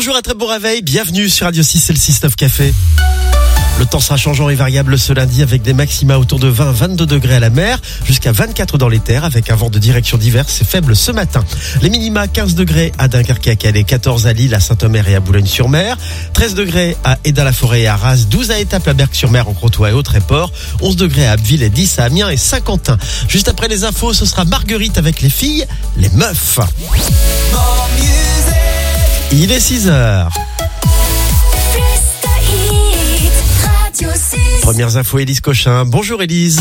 Bonjour, un très bon réveil, bienvenue sur Radio 6 et le 6-9 Café. Le temps sera changeant et variable ce lundi avec des maxima autour de 20-22 degrés à la mer, jusqu'à 24 dans les terres avec un vent de direction diverse et faible ce matin. Les minima 15 degrés à Dunkerque et à Calais, 14 à Lille, à Saint-Omer et à Boulogne-sur-Mer, 13 degrés à Édin-la-Forêt et à Arras, 12 à Étaples, à Berck-sur-Mer, en Crotoy et au Tréport, 11 degrés à Abbeville et 10 à Amiens et Saint-Quentin. Juste après les infos, ce sera Marguerite avec les filles, les meufs. Il est 6h. Premières infos, Élise Cochin. Bonjour Élise.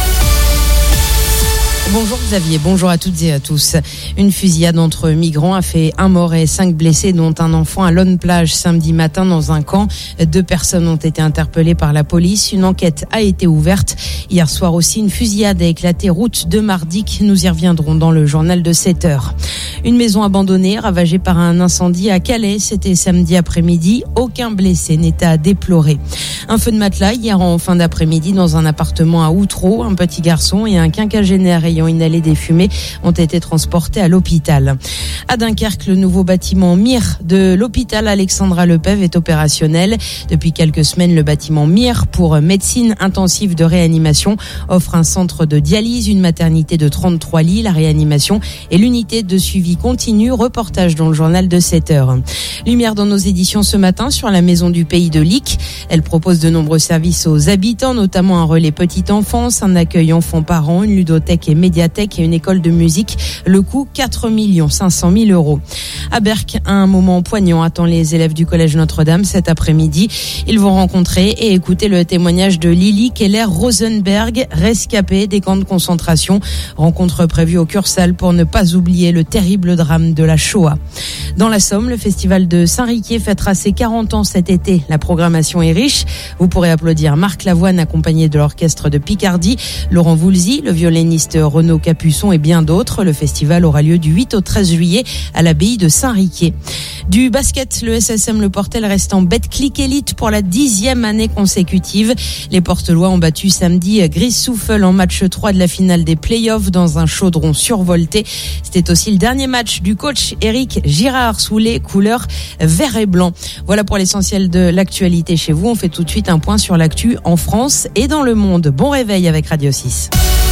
Bonjour Xavier, bonjour à toutes et à tous. Une fusillade entre migrants a fait 1 mort et 5 blessés, dont un enfant à Lonne-Plage samedi matin dans un camp. 2 personnes ont été interpellées par la police. Une enquête a été ouverte. Hier soir aussi, une fusillade a éclaté route de Mardic. Nous y reviendrons dans le journal de 7h. Une maison abandonnée, ravagée par un incendie à Calais. C'était samedi après-midi. Aucun blessé n'est à déplorer. Un feu de matelas hier en fin d'après-midi dans un appartement à Outreau. Un petit garçon et un quinquagénaire ayant inhalé des fumées ont été transportés à l'hôpital. À Dunkerque, le nouveau bâtiment MIR de l'hôpital Alexandra Lepève est opérationnel. Depuis quelques semaines, le bâtiment MIR pour médecine intensive de réanimation offre un centre de dialyse, une maternité de 33 lits, la réanimation et l'unité de suivi continu. Reportage dans le journal de 7h. Lumière dans nos éditions ce matin sur la maison du pays de Lic. Elle propose de nombreux services aux habitants, notamment un relais petite enfance, un accueil enfants-parents, une ludothèque et médiathèque et une école de musique. Le coût 4 500 000 €. À Berck, un moment poignant attend les élèves du collège Notre-Dame cet après-midi. Ils vont rencontrer et écouter le témoignage de Lily Keller-Rosenberg, rescapée des camps de concentration. Rencontre prévue au Cursal pour ne pas oublier le terrible drame de la Shoah. Dans la Somme, le festival de Saint-Riquier fêtera ses 40 ans cet été. La programmation est riche. Vous pourrez applaudir Marc Lavoine accompagné de l'orchestre de Picardie, Laurent Voulzy, le violoniste Renaud Capuçon et bien d'autres. Le festival aura lieu du 8 au 13 juillet à l'abbaye de Saint-Riquier. Du basket, le SSM Le Portel reste en Betclic Elite pour la 10e année consécutive. Les Portelois ont battu samedi Gris-Souffle en match 3 de la finale des playoffs dans un chaudron survolté. C'était aussi le dernier match du coach Éric Girard sous les couleurs vert et blanc. Voilà pour l'essentiel de l'actualité chez vous. On fait tout de suite un point sur l'actu en France et dans le monde. Bon réveil avec Radio 6.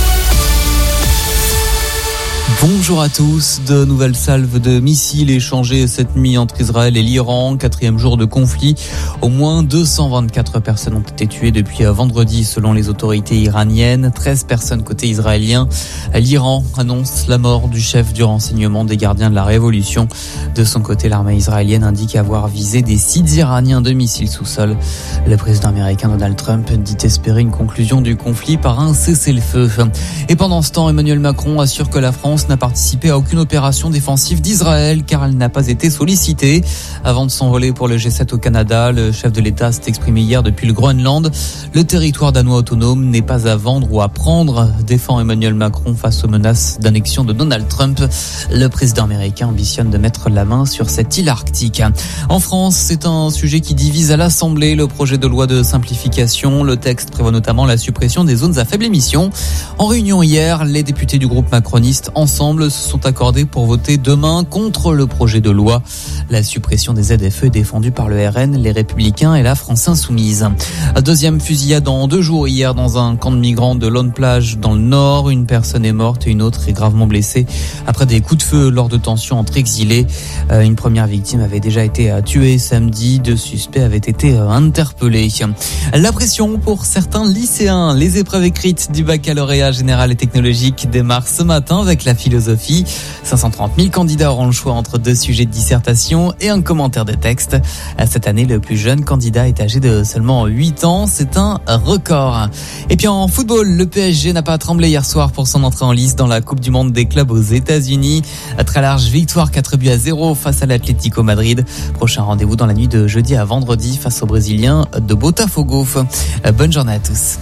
Bonjour à tous. De nouvelles salves de missiles échangées cette nuit entre Israël et l'Iran. 4e jour de conflit. Au moins 224 personnes ont été tuées depuis vendredi selon les autorités iraniennes. 13 personnes côté israélien. L'Iran annonce la mort du chef du renseignement des gardiens de la révolution. De son côté, l'armée israélienne indique avoir visé des sites iraniens de missiles sous-sol. Le président américain Donald Trump dit espérer une conclusion du conflit par un cessez-le-feu. Et pendant ce temps, Emmanuel Macron assure que la France n'a participé à aucune opération défensive d'Israël car elle n'a pas été sollicitée. Avant de s'envoler pour le G7 au Canada, le chef de l'État s'est exprimé hier depuis le Groenland. Le territoire danois autonome n'est pas à vendre ou à prendre, défend Emmanuel Macron face aux menaces d'annexion de Donald Trump. Le président américain ambitionne de mettre la main sur cette île arctique. En France, c'est un sujet qui divise à l'Assemblée, le projet de loi de simplification. Le texte prévoit notamment la suppression des zones à faible émission. En réunion hier, les députés du groupe macroniste ensemble se sont accordés pour voter demain contre le projet de loi. La suppression des ZFE est défendue par le RN, les Républicains et la France Insoumise. Deuxième fusillade en 2 jours hier dans un camp de migrants de Lonne-Plage dans le Nord. Une personne est morte et une autre est gravement blessée après des coups de feu lors de tensions entre exilés. Une première victime avait déjà été tuée samedi. 2 suspects avaient été interpellés. La pression pour certains lycéens. Les épreuves écrites du baccalauréat général et technologique démarrent ce matin avec la philosophie. 530 000 candidats auront le choix entre 2 sujets de dissertation et un commentaire de texte. Cette année, le plus jeune candidat est âgé de seulement 8 ans. C'est un record. Et puis en football, le PSG n'a pas tremblé hier soir pour son entrée en lice dans la Coupe du Monde des clubs aux États-Unis. Très large victoire 4-0 face à l'Atlético Madrid. Prochain rendez-vous dans la nuit de jeudi à vendredi face aux Brésiliens de Botafogo. Bonne journée à tous.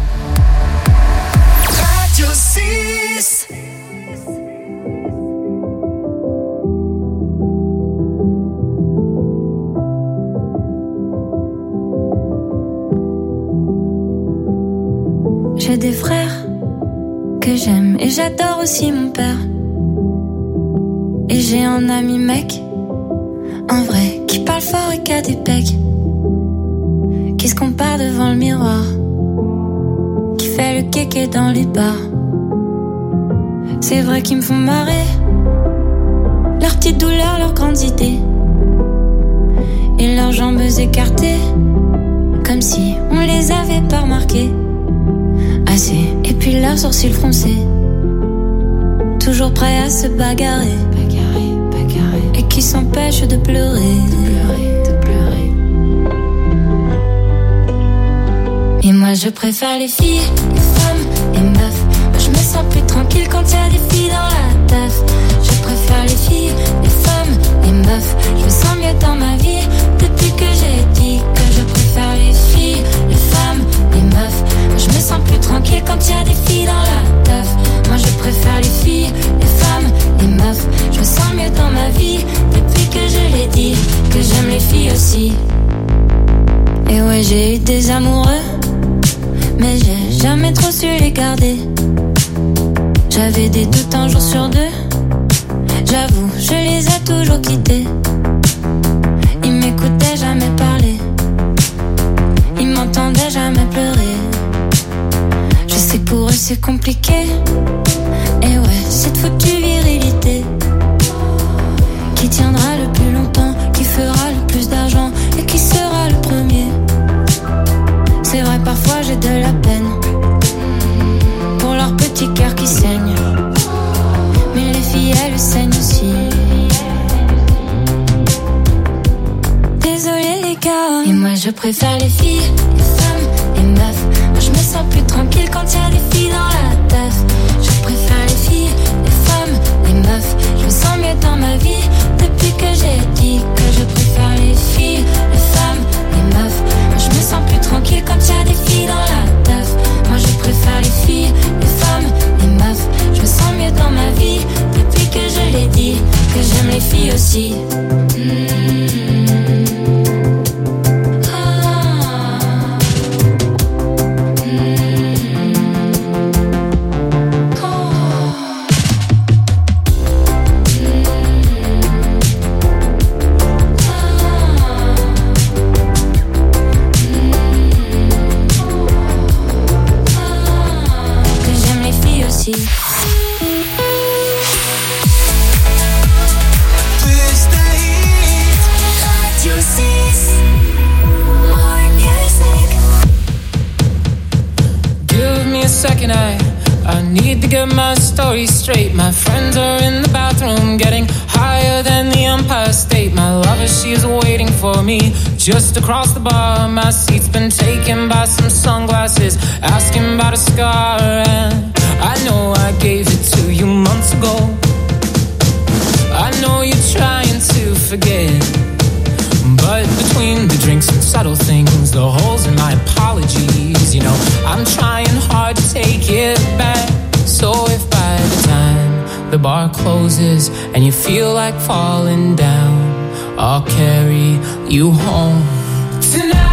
Radio 6. J'ai des frères que j'aime et j'adore aussi mon père. Et j'ai un ami mec, un vrai qui parle fort et qui a des pecs, qui se compare devant le miroir, qui fait le kéké dans les bars. C'est vrai qu'ils me font marrer, leurs petites douleurs, leurs grandes idées, et leurs jambes écartées, comme si on les avait pas remarquées. Assez, et puis leurs sourcils froncés, toujours prêts à se bagarrer, et qui s'empêchent de pleurer. Et moi je préfère les filles, les femmes, les meufs. Moi je me sens plus tranquille quand y a des filles dans la teuf. Je préfère les filles, les femmes, les meufs. Je me sens mieux dans ma vie depuis que j'ai dit que je préfère les filles, les femmes, les meufs. Moi je me sens plus tranquille quand y a des filles dans la teuf. Moi je préfère les filles, les femmes, les meufs. Je me sens mieux dans ma vie depuis que je l'ai dit, que j'aime les filles aussi. Et ouais, j'ai eu des amoureux, mais j'ai jamais trop su les garder. J'avais des doutes un jour sur deux, j'avoue, je les ai toujours quittés. Ils m'écoutaient jamais parler, ils m'entendaient jamais pleurer. Je sais que pour eux c'est compliqué, et ouais, cette foutue virilité qui tiendra le plus longtemps, qui fera le plus d'argent et qui sera le premier. C'est vrai, parfois j'ai de la peine pour leur petit cœur qui saigne, mais les filles elles saignent aussi. Désolée les gars. Et moi je préfère les filles, les femmes, les meufs. Moi je me sens plus tranquille quand y a des filles dans la teuf. Je préfère les filles, les femmes, les meufs. Je me sens mieux dans ma vie depuis que j'ai dit que je préfère les filles, les femmes, les meufs. Moi je me sens plus tranquille quand y a des filles dans la teuf. Moi je préfère les filles, les femmes, les meufs. Je me sens mieux dans ma vie depuis que je l'ai dit, que j'aime les filles aussi. I need to get my story straight. My friends are in the bathroom getting higher than the Empire State. My lover, she's waiting for me just across the bar. My seat's been taken by some sunglasses, asking about a scar. And I know I gave it to you months ago. I know you're trying to forget, but between the drinks and subtle things, the holes in my apologies, you know, I'm trying hard to take it back. So if by the time the bar closes and you feel like falling down, I'll carry you home tonight.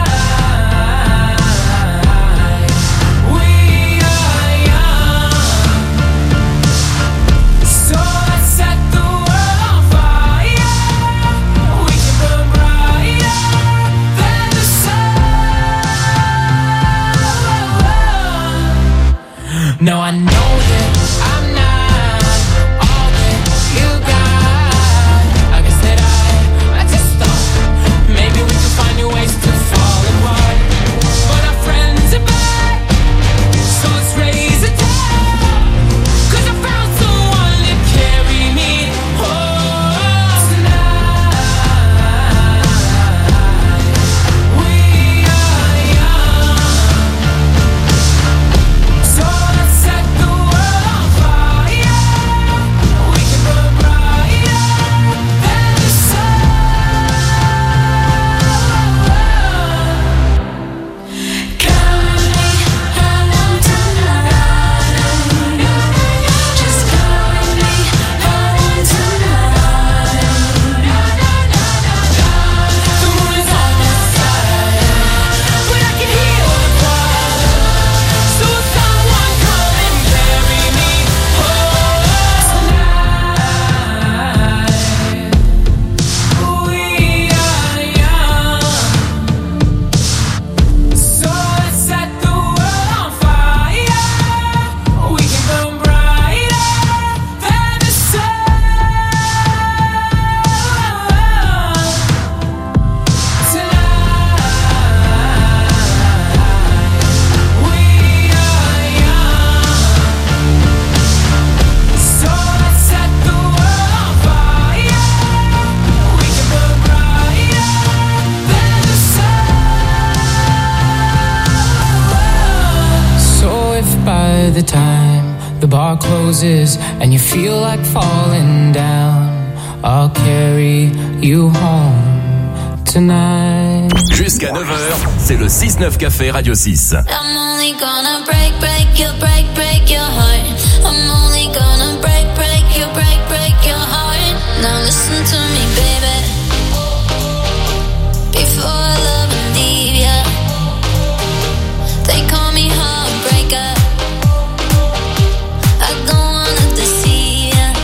No, I know that I'm not all that you got. I guess that I just thought maybe we could find new ways to closes and you feel like falling down, I'll carry you home tonight. Jusqu'à 9h, c'est le 6-9 Café Radio 6. I'm only gonna break your heart. I'm only gonna break your heart. Now listen to me, baby. Before I love and leave ya, they call me heartbreaker. I don't wanna deceive ya.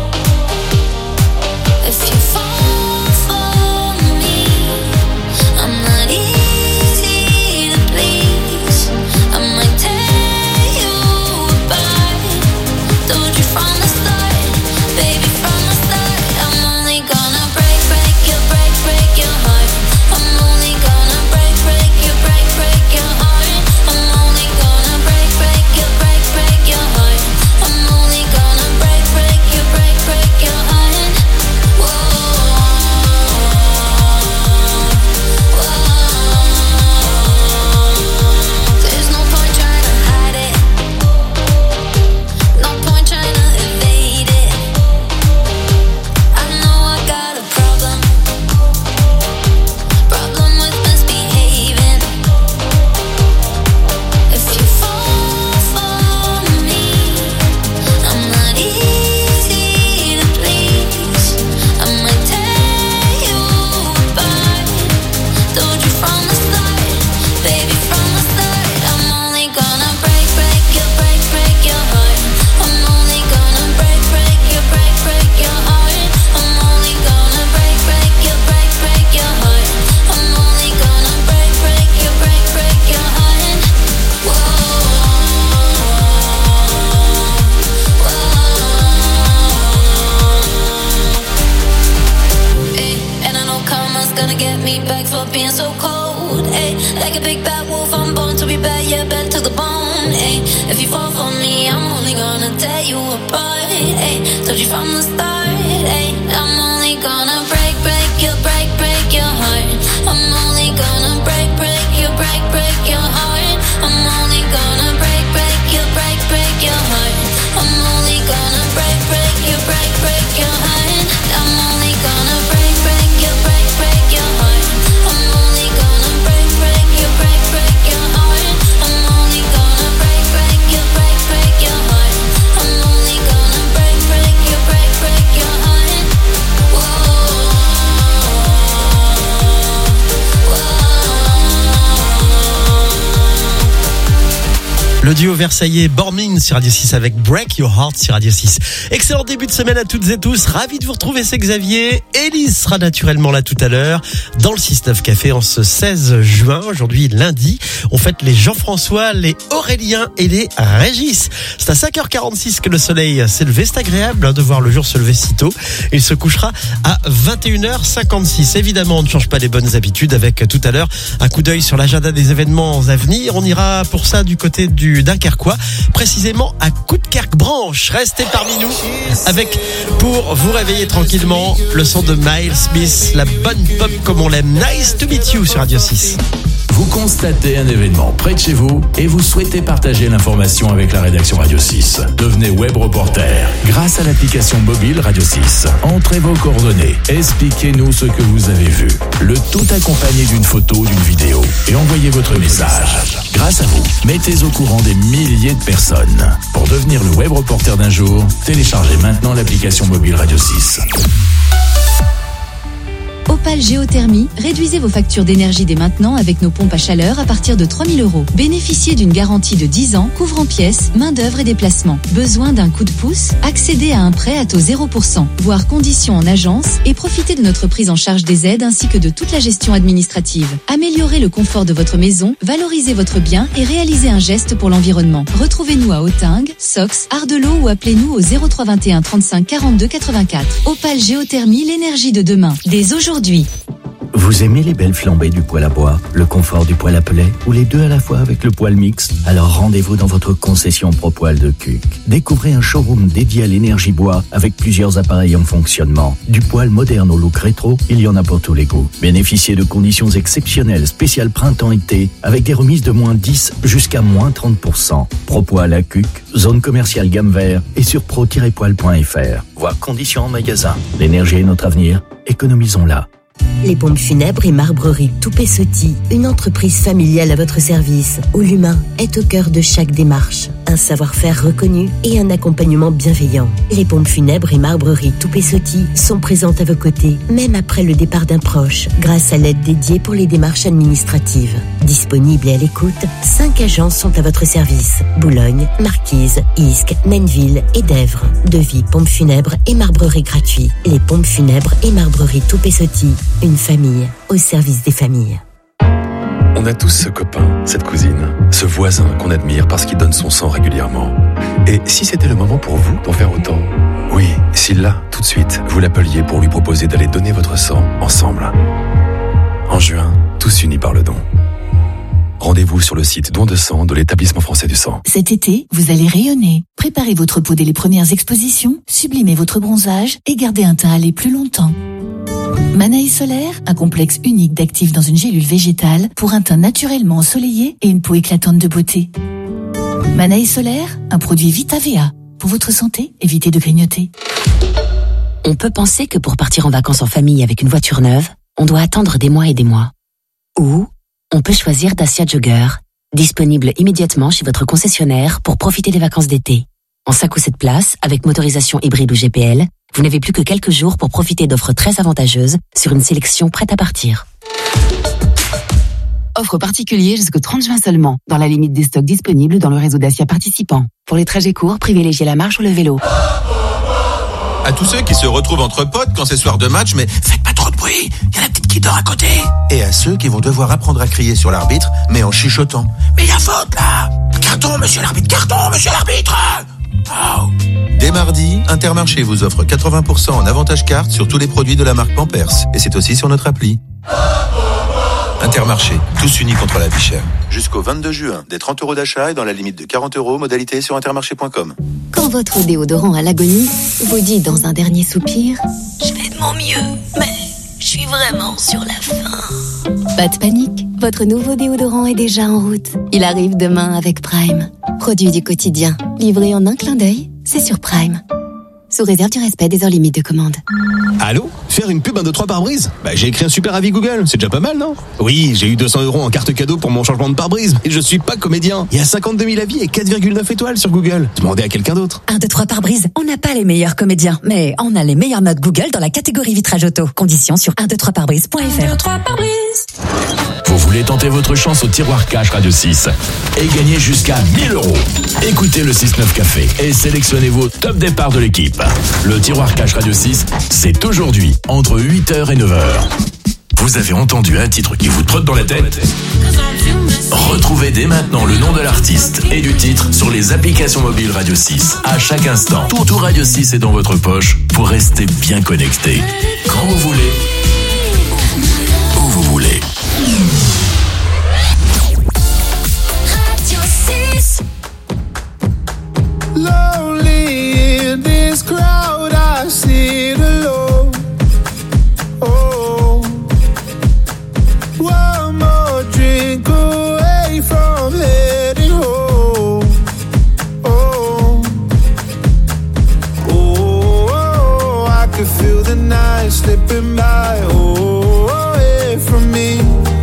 If you fall for me, I'm not easy to please. I might tear you apart. Told you from the start, baby, from the start. I'm only gonna break your heart. I'm only gonna break your heart. I'm only gonna break your heart. I'm only gonna break your heart. Whoa, whoa. There's no point trying to hide it. No point trying to evade it. I know I got a problem with misbehaving. If you fall for me, I'm not easy to please. I might tear you apart. Told you from the start, baby, from the start. I'm only gonna break your heart. I'm only gonna break your heart. I'm only gonna break your heart. I'm only gonna break your heart. Whoa, whoa. Ay, and I know karma's gonna get me back for being so cold. Ay, like a big bad wolf, I'm born to be bad, yeah, bad to the bone. Ay, if you fall for me, I'm only gonna tear you apart. Ay, told you from the start. Ay, I'm only gonna break your heart. I'm only gonna break your heart. I'm only gonna break your heart. I'm only gonna break your heart. I'm only gonna break your heart. I'm only gonna break your heart. I'm only gonna break your heart. I'm only gonna break your heart. Whoa, Le duo versaillais Bormin sur Radio 6 avec Break Your Heart sur Radio 6. Excellent début de semaine à toutes et tous. Ravi de vous retrouver, c'est Xavier. Élise sera naturellement là tout à l'heure dans le 6-9 Café en ce 16 juin. Aujourd'hui, lundi, on fête les Jean-François, les Aurélien et les Régis. C'est à 5h46 que le soleil s'est levé. C'est agréable de voir le jour se lever si tôt. Il se couchera à 21h56. Évidemment, on ne change pas les bonnes habitudes avec tout à l'heure un coup d'œil sur l'agenda des événements à venir. On ira pour ça du côté du Dunkerquois, précisément à Coudekerque-Branche. Restez parmi nous avec, pour vous réveiller tranquillement, le son de Miles Smith, la bonne pop comme on l'aime. Nice to meet you sur Radio 6. Vous constatez un événement près de chez vous et vous souhaitez partager l'information avec la rédaction Radio 6. Devenez web reporter grâce à l'application mobile Radio 6. Entrez vos coordonnées, expliquez-nous ce que vous avez vu. Le tout accompagné d'une photo ou d'une vidéo et envoyez votre message. Grâce à vous, mettez au courant des milliers de personnes. Pour devenir le web reporter d'un jour, téléchargez maintenant l'application mobile Radio 6. Opal Géothermie, réduisez vos factures d'énergie dès maintenant avec nos pompes à chaleur à partir de 3 000 €. Bénéficiez d'une garantie de 10 ans, couvrant pièces, main-d'œuvre et déplacement. Besoin d'un coup de pouce? Accédez à un prêt à taux 0%, voire conditions en agence, et profitez de notre prise en charge des aides ainsi que de toute la gestion administrative. Améliorez le confort de votre maison, valorisez votre bien et réalisez un geste pour l'environnement. Retrouvez-nous à Autingue, Sox, Ardelot ou appelez-nous au 0321 35 42 84. Opal Géothermie, l'énergie de demain. Dès aujourd'hui. Vous aimez les belles flambées du poêle à bois, le confort du poêle à pellets ou les deux à la fois avec le poêle mixte? Alors rendez-vous dans votre concession ProPoil de Cuc. Découvrez un showroom dédié à l'énergie bois avec plusieurs appareils en fonctionnement. Du poêle moderne au look rétro, il y en a pour tous les goûts. Bénéficiez de conditions exceptionnelles spéciales printemps-été avec des remises de moins 10 jusqu'à moins 30%. ProPoil à Cuc, zone commerciale gamme vert et sur pro-poil.fr. Voir conditions en magasin. L'énergie est notre avenir, économisons-la. Les pompes funèbres et marbreries Toupet-Sotti, une entreprise familiale à votre service, où l'humain est au cœur de chaque démarche. Un savoir-faire reconnu et un accompagnement bienveillant. Les pompes funèbres et marbreries Toupet-Sotti sont présentes à vos côtés, même après le départ d'un proche, grâce à l'aide dédiée pour les démarches administratives. Disponibles et à l'écoute, 5 agences sont à votre service. Boulogne, Marquise, Isques, Nenneville et Dèvres. Devis pompes funèbres et marbreries gratuits. Les pompes funèbres et marbreries Toupet-Sotti. Une famille au service des familles. On a tous ce copain, cette cousine, ce voisin qu'on admire parce qu'il donne son sang régulièrement. Et si c'était le moment pour vous d'en faire autant? Oui, si là, tout de suite, vous l'appeliez pour lui proposer d'aller donner votre sang ensemble. En juin, tous unis par le don. Rendez-vous sur le site Don de sang de l'Établissement français du sang. Cet été, vous allez rayonner. Préparez votre peau dès les premières expositions, sublimez votre bronzage et gardez un teint allé plus longtemps. Manaï Solaire, un complexe unique d'actifs dans une gélule végétale pour un teint naturellement ensoleillé et une peau éclatante de beauté. Manaï Solaire, un produit VitaVea. Pour votre santé, évitez de grignoter. On peut penser que pour partir en vacances en famille avec une voiture neuve, on doit attendre des mois et des mois. Ou on peut choisir Dacia Jogger, disponible immédiatement chez votre concessionnaire pour profiter des vacances d'été. En 5 ou 7 places, avec motorisation hybride ou GPL, vous n'avez plus que quelques jours pour profiter d'offres très avantageuses sur une sélection prête à partir. Offre particulière jusqu'au 30 juin seulement, dans la limite des stocks disponibles dans le réseau Dacia participant. Pour les trajets courts, privilégiez la marche ou le vélo. À tous ceux qui se retrouvent entre potes quand c'est soir de match, mais faites pas trop de bruit, il y a la petite qui dort à côté. Et à ceux qui vont devoir apprendre à crier sur l'arbitre, mais en chuchotant. Mais il y a faute là! Carton, monsieur l'arbitre, carton, monsieur l'arbitre! Oh. Dès mardi, Intermarché vous offre 80% en avantage carte sur tous les produits de la marque Pampers. Et c'est aussi sur notre appli. Intermarché, tous unis contre la vie chère. Jusqu'au 22 juin, des 30 € d'achat et dans la limite de 40 €, modalité sur intermarché.com. Quand votre déodorant à l'agonie vous dit dans un dernier soupir « Je fais de mon mieux, mais je suis vraiment sur la fin ». Pas de panique, votre nouveau déodorant est déjà en route. Il arrive demain avec Prime. Produit du quotidien, livré en un clin d'œil, c'est sur Prime. Sous réserve du respect des heures limites de commande. Allô? Faire une pub 1, 2, 3 pare-brise? J'ai écrit un super avis Google, c'est déjà pas mal, non? Oui, j'ai eu 200 € en carte cadeau pour mon changement de pare-brise, mais je suis pas comédien. Il y a 52 000 avis et 4,9 étoiles sur Google. Demandez à quelqu'un d'autre. 1, 2, 3 pare-brise, on n'a pas les meilleurs comédiens, mais on a les meilleures notes Google dans la catégorie vitrage auto. Conditions sur 123pare-brise.fr. 1, 2, 3 pare-brise. Vous voulez tenter votre chance au tiroir cash Radio 6 et gagner jusqu'à 1 000 €. Écoutez le 6-9 Café et sélectionnez vos top départs de l'équipe. Le tiroir cash Radio 6, c'est aujourd'hui, entre 8h et 9h. Vous avez entendu un titre qui vous trotte dans la tête? Retrouvez dès maintenant le nom de l'artiste et du titre sur les applications mobiles Radio 6. À chaque instant, tout Radio 6 est dans votre poche pour rester bien connecté. Quand vous voulez, où vous voulez. Radio 6. Lonely in this crowd, I sit alone. Oh, one more drink away from heading home. Oh, oh, I could feel the night slipping by. Oh, away from me.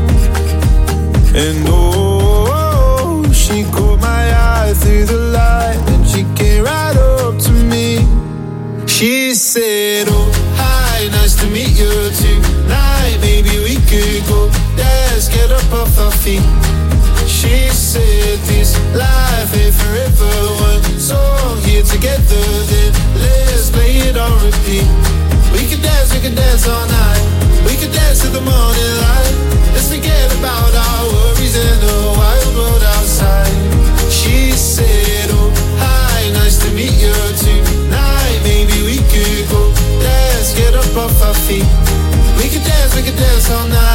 And oh, she caught my eye through the light, and she came right up to me. She said, oh, hi, nice to meet you tonight. Maybe we could go dance, get up off our feet. She said, this life ain't forever. One song here together, then let's play it on repeat. We could dance all night. We could dance to the morning light. Let's forget about our worries and the wild world outside. She said, oh, hi, nice to meet you tonight. Maybe we could go dance, get up off our feet. We could dance all night.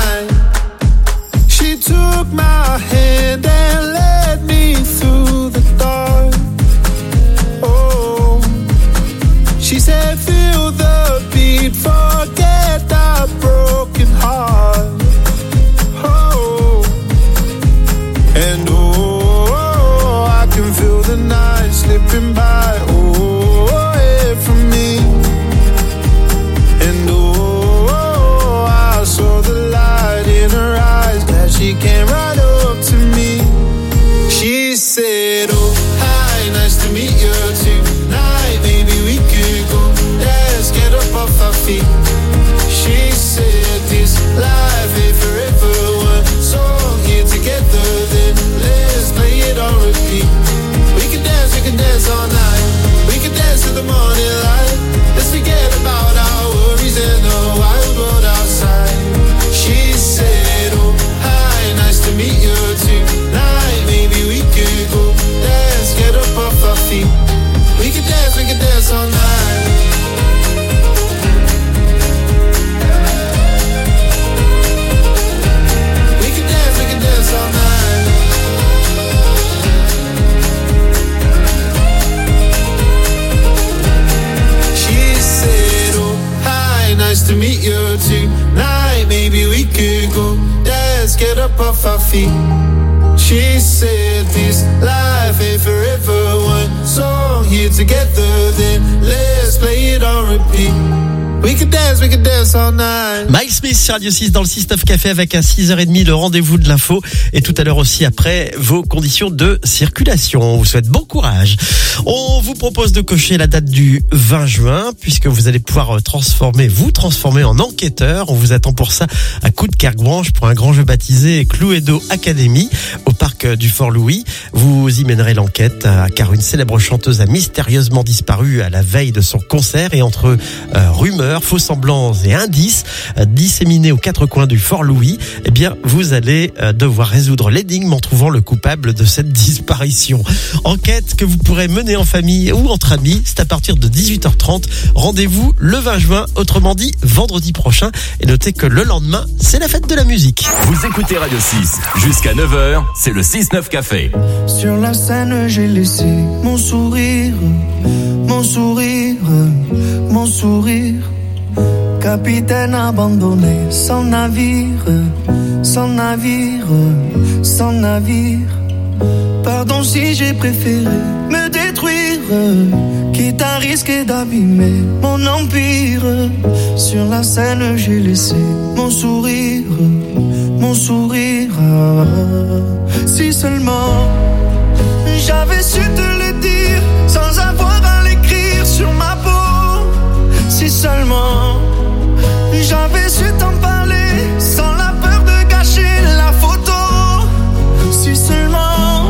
maybe we could go. Let's get up off our feet. She said this life ain't forever. One song here together, then let's play it on repeat. We can dance all night. Miles Smith sur Radio 6 dans le 6-9 Café avec à 6h30 le rendez-vous de l'info et tout à l'heure aussi après vos conditions de circulation. On vous souhaite bon courage. On vous propose de cocher la date du 20 juin puisque vous allez pouvoir vous transformer en enquêteur. On vous attend pour ça à Coudekerque-Branche pour un grand jeu baptisé Cluedo Academy au parc du Fort-Louis. Vous y mènerez l'enquête car une célèbre chanteuse a mystérieusement disparu à la veille de son concert et entre rumeurs, faux semblants et indices disséminés aux quatre coins du Fort-Louis, eh bien, vous allez devoir résoudre l'énigme en trouvant le coupable de cette disparition. Enquête que vous pourrez mener en famille ou entre amis. C'est à partir de 18h30. Rendez-vous le 20 juin, autrement dit vendredi prochain. Et notez que le lendemain, c'est la fête de la musique. Vous écoutez Radio 6 jusqu'à 9h, c'est le 6-9 Café. Sur la scène, j'ai laissé mon sourire, mon sourire, mon sourire. Capitaine abandonné, sans navire, sans navire, sans navire. Pardon si j'ai préféré me détruire, quitte à risquer d'abîmer mon empire. Sur la scène, j'ai laissé mon sourire, mon sourire. Si seulement j'avais su te le dire, sans avoir à l'écrire sur ma peau. Si seulement j'avais su t'en parler, sans la peur de gâcher la photo. Si seulement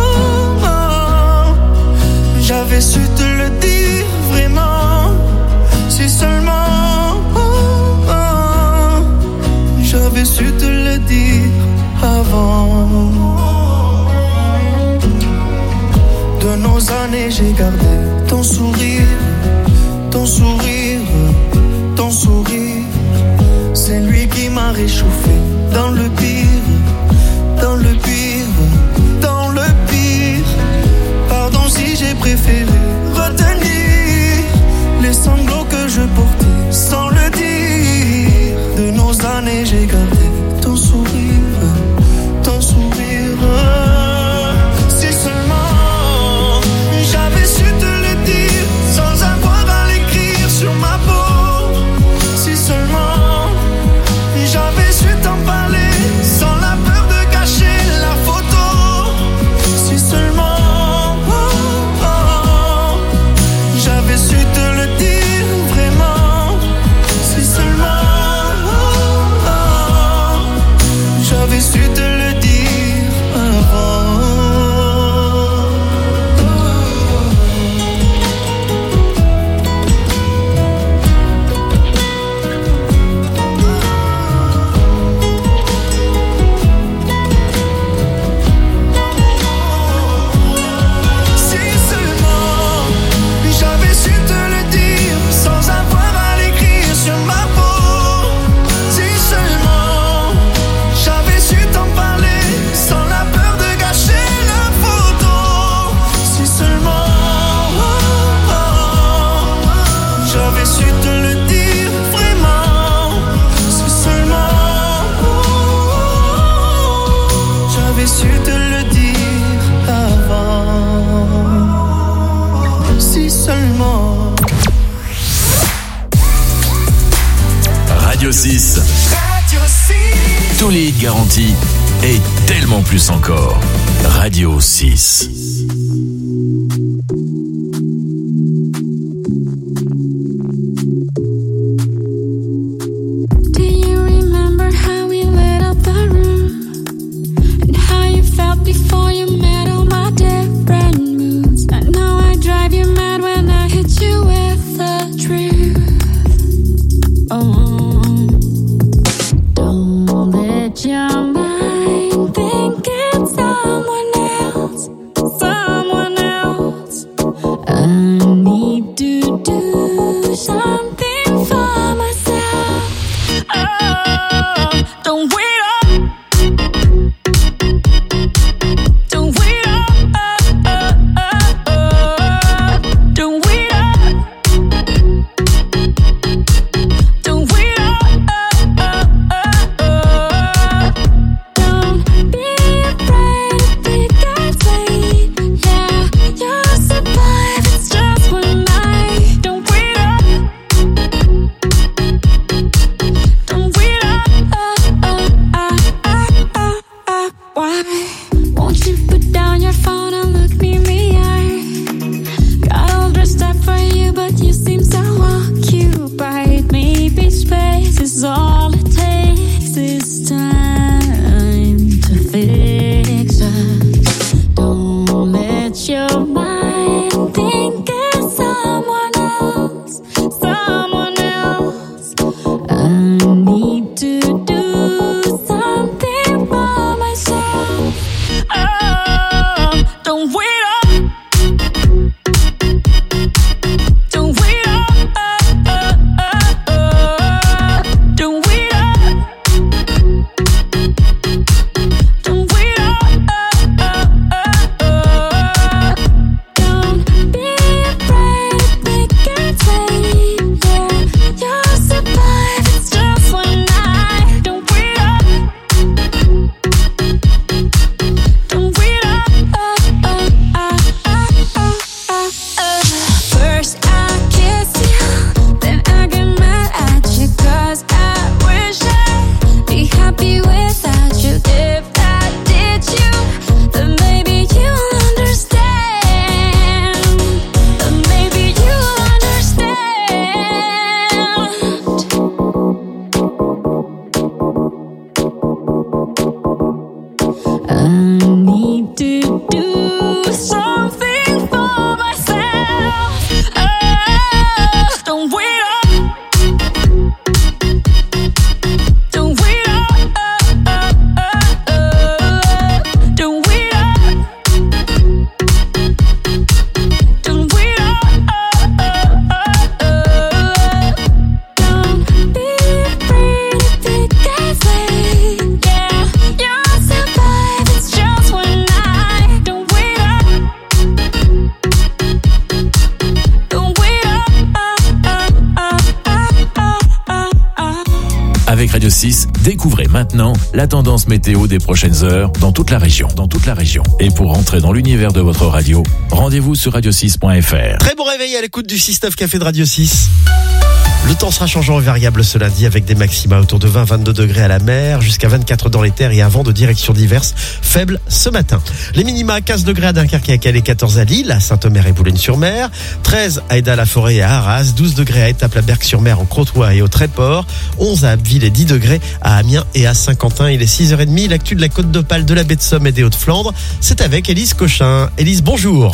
j'avais su te le dire vraiment. Si seulement j'avais su te le dire avant. De nos années j'ai gardé ton sourire, ton sourire, ton sourire. C'est lui qui m'a réchauffé dans le pire, dans le pire, dans le pire. Pardon si j'ai préféré retenir les sanglots que je portais sans le dire. De nos années j'ai gardé ton sourire, ton sourire. Si seulement j'avais su te le dire, sans avoir à l'écrire sur ma peau. Si seulement j'avais su t'en parler, sans la peur de gâcher la photo. Si seulement j'avais su te le dire vraiment. Si seulement j'avais su te le dire avant. Su te le dire avant. Si seulement. Radio 6. Radio 6. Tous les hits garantis et tellement plus encore. Radio 6. Before you met all my different moods, I know I drive you mad when I hit you with the truth. Oh, don't let your mind think it's someone else, someone need to do something for myself. Don't wait up. Don't wait up. Don't wait up. Don't wait up. Don't be afraid to take a flight. Yeah, you'll survive. It's just one night. Don't wait up. Don't wait up. Avec Radio 6, découvrez maintenant la tendance météo des prochaines heures dans toute la région. Et pour rentrer dans l'univers de votre radio, rendez-vous sur radio6.fr. Très bon réveil à l'écoute du 6-9 Café de Radio 6. Le temps sera changeant et variable ce lundi avec des maxima autour de 20-22 degrés à la mer, jusqu'à 24 dans les terres et un vent de direction diverse faible ce matin. Les minima 15 degrés à Dunkerque et à Calais, 14 à Lille, à Saint-Omer et Boulogne-sur-Mer, 13 à Aida-la-Forêt et à Arras, 12 degrés à Étaples-la-Bergue-sur-Mer en Crotoy et au Tréport, 11 à Abbeville et 10 degrés à Amiens et à Saint-Quentin. Il est 6h30, l'actu de la Côte d'Opale, de la baie de Somme et des Hauts-de-Flandre. C'est avec Élise Cochin. Élise, bonjour.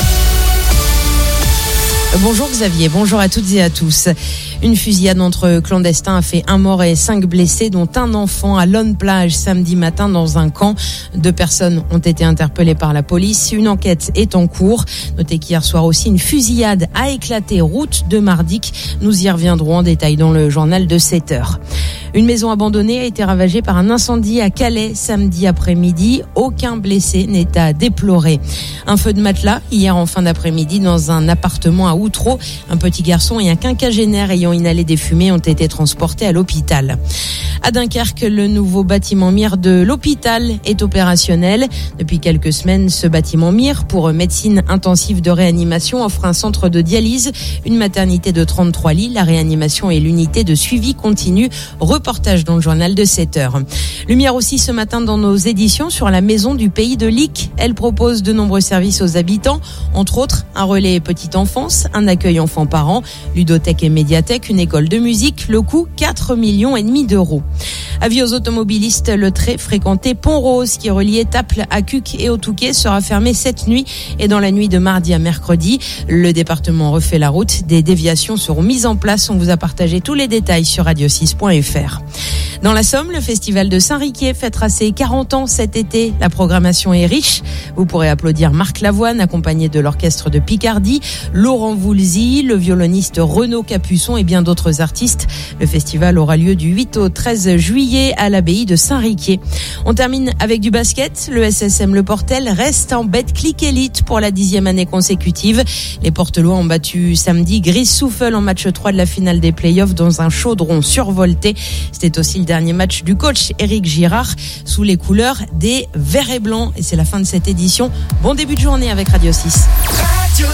Bonjour Xavier, bonjour à toutes et à tous. Une fusillade entre clandestins a fait un mort et 5 blessés, dont un enfant à Lonne-Plage samedi matin dans un camp. 2 personnes ont été interpellées par la police. Une enquête est en cours. Notez qu'hier soir aussi, une fusillade a éclaté route de Mardic. Nous y reviendrons en détail dans le journal de 7h. Une maison abandonnée a été ravagée par un incendie à Calais samedi après-midi. Aucun blessé n'est à déplorer. Un feu de matelas hier en fin d'après-midi dans un appartement à Outreau. Un petit garçon et un quinquagénaire ayant inhalé des fumées ont été transportés à l'hôpital. À Dunkerque, le nouveau bâtiment MIR de l'hôpital est opérationnel. Depuis quelques semaines, ce bâtiment MIR pour médecine intensive de réanimation offre un centre de dialyse, une maternité de 33 lits, la réanimation et l'unité de suivi continu. Reportage dans le journal de 7h. Lumière aussi ce matin dans nos éditions sur la maison du pays de Lic. Elle propose de nombreux services aux habitants, entre autres un relais petite enfance, un accueil enfants-parents, ludothèque et médiathèque, une école de musique. Le coût 4,5 millions d'euros. Avis aux automobilistes, le très fréquenté Pont Rose qui relie Étaples à Cuc et au Touquet sera fermé cette nuit et dans la nuit de mardi à mercredi. Le département refait la route. Des déviations seront mises en place. On vous a partagé tous les détails sur radio6.fr. Dans la Somme, le festival de Saint-Riquier fêtera ses 40 ans cet été. La programmation est riche. Vous pourrez applaudir Marc Lavoine, accompagné de l'orchestre de Picardie, Laurent Voulzy, le violoniste Renaud Capuçon et bien d'autres artistes. Le festival aura lieu du 8 au 13 juillet à l'abbaye de Saint-Riquier. On termine avec du basket. Le SSM Le Portel reste en Betclic Elite pour la 10e année consécutive. Les Portelois ont battu samedi Grise-Souffel en match 3 de la finale des playoffs dans un chaudron survolté. C'était aussi le dernier match du coach Éric Girard sous les couleurs des Verts et Blancs. Et c'est la fin de cette édition. Bon début de journée avec Radio 6. Radio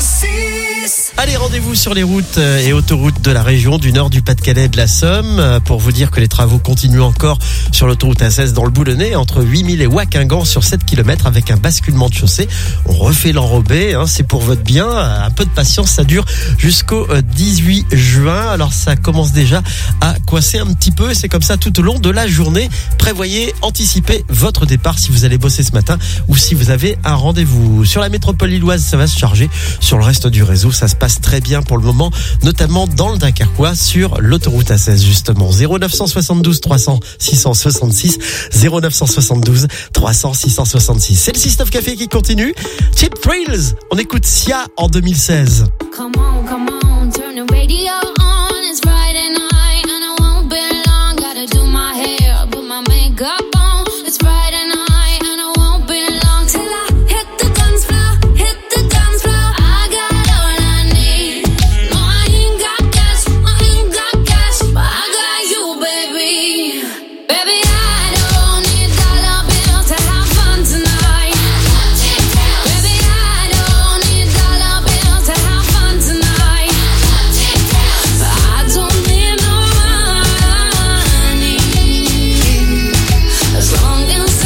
6. Allez, rendez-vous sur les routes et autoroutes de la région du Nord, du Pas-de-Calais et de la Somme pour vous dire que les travaux continuent encore sur l'autoroute A16 dans le Boulonnais entre 8000 et Ouaquingan sur 7 km avec un basculement de chaussée. On refait l'enrobé, c'est pour votre bien. Un peu de patience, ça dure jusqu'au 18 juin. Alors ça commence déjà à coincer un petit peu et c'est comme ça tout au long de la journée. Prévoyez, anticipez votre départ si vous allez bosser ce matin ou si vous avez un rendez-vous. Sur la métropole lilloise, ça va se charger. Sur le reste du réseau, ça se passe très bien pour le moment, notamment dans le Dunkerquois sur l'autoroute A16 justement. 0972 300 666 0972 300 666. C'est le 6-9 Café qui continue. Cheap Thrills, on écoute Sia en 2016. Come on, turn the radio on. It's Friday night and I won't be long. Gotta do my hair, put my makeup on. It's Friday night and I won't be long till I hit the dance floor, hit the dance floor. I got all I need. No, I ain't got cash, but I got you, baby. Baby, I don't need dollar bills to have fun tonight. Baby, I don't need dollar bills to have fun tonight. I don't need no money as long as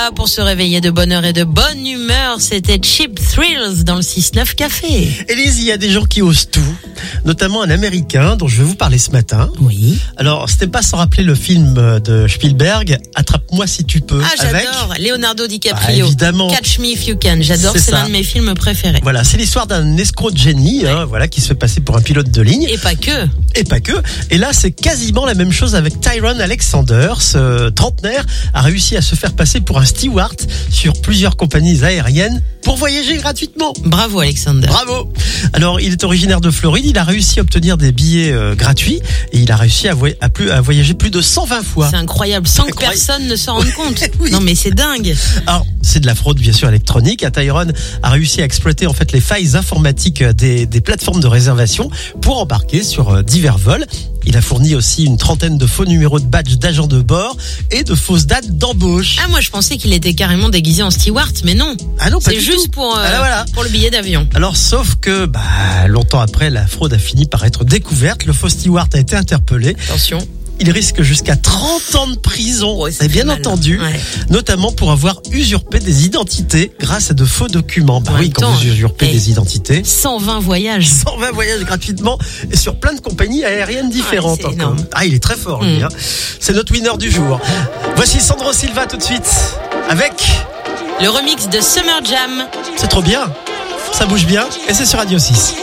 là pour se réveiller de bonne heure et de bonne humeur. C'était Cheap Thrills dans le 6-9 Café. Élise, il y a des gens qui osent tout, notamment un Américain dont je vais vous parler ce matin. Oui. Alors, c'était pas sans rappeler le film de Spielberg, Attrape-moi si tu peux. Ah, j'adore. Leonardo DiCaprio. Évidemment. Catch Me If You Can. J'adore, c'est l'un de mes films préférés. Voilà, c'est l'histoire d'un escroc de génie, voilà, qui se fait passer pour un pilote de ligne. Et pas que. Et là, c'est quasiment la même chose avec Tyrone Alexander. Ce trentenaire a réussi à se faire passer pour un steward sur plusieurs compagnies aériennes pour voyager gratuitement. Bravo Alexander. Bravo. Alors, il est originaire de Floride. Il a réussi à obtenir des billets gratuits et il a réussi à voyager plus de 120 fois. C'est incroyable, sans que personne ne s'en rende compte. Oui. Non mais c'est dingue. Alors, c'est de la fraude bien sûr électronique. Tyrone a réussi à exploiter en fait les failles informatiques des plateformes de réservation pour embarquer sur divers vols. Il a fourni aussi une trentaine de faux numéros de badge d'agents de bord et de fausses dates d'embauche. Ah, moi je pensais qu'il était carrément déguisé en steward, mais non. Ah non, pas c'est du juste tout. Pour voilà. Pour le billet d'avion. Alors, sauf que longtemps après, la fraude a fini par être découverte. Le faux steward a été interpellé. Attention. Il risque jusqu'à 30 ans de prison, vous avez bien entendu, notamment pour avoir usurpé des identités grâce à de faux documents. Quand vous usurpez des identités. 120 voyages. 120 voyages gratuitement et sur plein de compagnies aériennes différentes. Il est très fort, lui. C'est notre winner du jour. Voici Sandro Silva tout de suite avec le remix de Summer Jam. C'est trop bien, ça bouge bien et c'est sur Radio 6.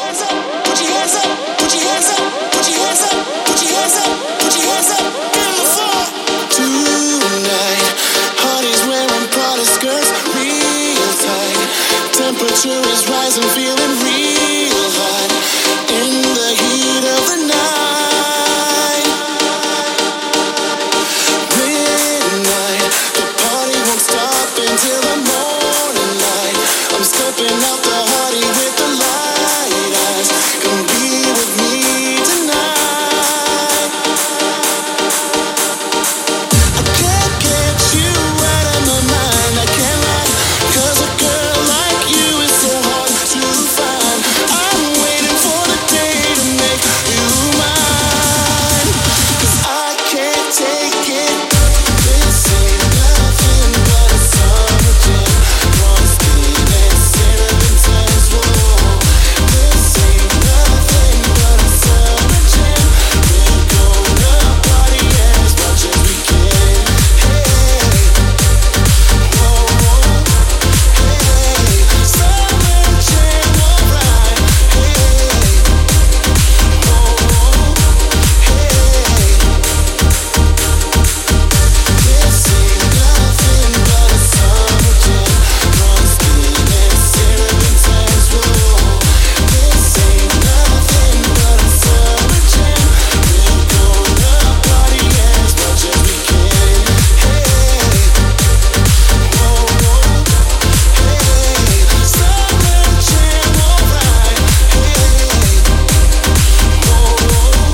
Temperature is rising, feeling real hot in the heat of the night. Midnight, the party won't stop until the morning light. I'm stepping out the party with the light eyes. Come be with me tonight. I can't get you out of my mind, I can't lie, 'cause a girl like you is so hard to find. I'm waiting for the day to make you mine, 'cause I can't take it. This ain't nothing but a summer jam. One steam and cinnamon tans, whoa. This ain't nothing but a summer jam. We're gonna party as much as we can. Hey, whoa, whoa. Hey, summer jam, alright. Hey, whoa, whoa. Hey, this ain't nothing but a summer jam. One steam and cinnamon tans, whoa. This ain't nothing but a summer jam. We're gonna party as much as we can. Hey, whoa, whoa. Hey, summer jam, alright. Hey, whoa, whoa.